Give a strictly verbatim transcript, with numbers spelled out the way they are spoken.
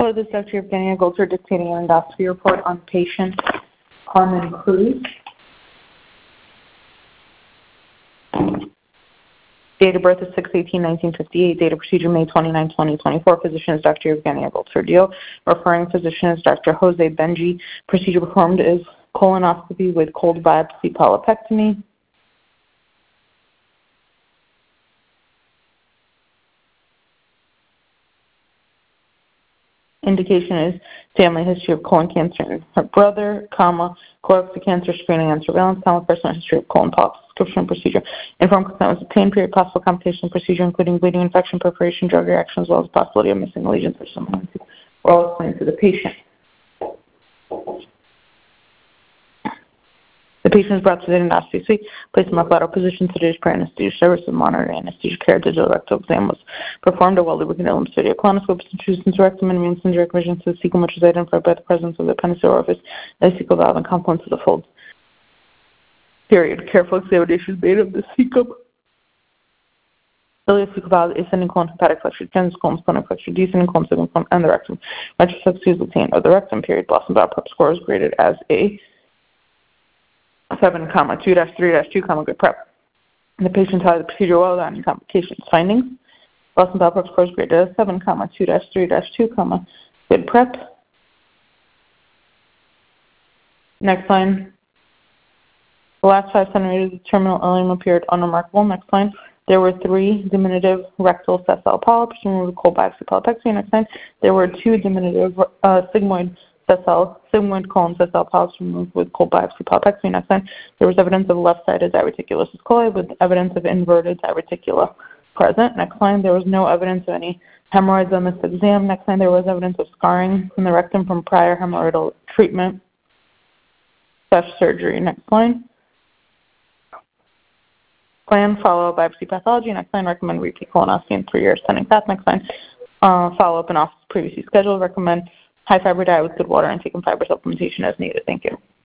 Hello, this is Doctor Evgenia Golter dictating an endoscopy report on patient Carmen Cruz. Date of birth is six eighteen nineteen fifty-eight. Date of procedure May twenty-ninth, twenty twenty-four. Physician is Doctor Evgenia Golter. Referring physician is Doctor Jose Benji. Procedure performed is colonoscopy with cold biopsy polypectomy. Indication is family history of colon cancer in her brother, comma, colorectal cancer screening and surveillance, comma, personal history of colon polyps, prescription procedure. Informed consent was obtained, period, possible complication procedure, including bleeding, infection, perforation, drug reaction, as well as the possibility of missing lesions or something. We're all explained to the patient. The patient is brought to the endoscopy suite, placed in a lateral position, sedated per anesthesia service with monitor anesthesia care. Digital rectal exam was performed. A well-lubricated lymphocytic colonoscope was introduced into rectum and means indirect vision to the cecum, which is identified by the presence of the appendiceal orifice, ileocecal valve, and confluence of the folds. Period. Careful examination is made of the cecum, ileocecal valve, ascending colon, hepatic flexure, gens colon, splenic flexure, descending colon, sigmoid colon, and the rectum. Retrospective is obtained of the rectum. Period. Blossom valve prep score is graded as a seven, comma, two dash three dash two, comma, good prep. The patient had the procedure well without any complications. Findings: Blossom valve prep score is graded as seven, comma, two dash three dash two, comma, good prep. Next line. The last five centimeters of terminal ileum appeared unremarkable. Next line. There were three diminutive rectal sessile polyps removed with cold biopsy polypectomy. Next line. There were two diminutive uh, sigmoid sessile, sigmoid colon sessile polyps removed with cold biopsy polypectomy. Next line. There was evidence of left-sided diverticulosis coli with evidence of inverted diverticula present. Next line. There was no evidence of any hemorrhoids on this exam. Next line. There was evidence of scarring in the rectum from prior hemorrhoidal treatment slash surgery. Next line. Plan, follow biopsy pathology. Next line, recommend repeat colonoscopy in three years, sending path. Next line, uh, follow up in office previously scheduled. Recommend high fiber diet with good water intake and fiber supplementation as needed. Thank you.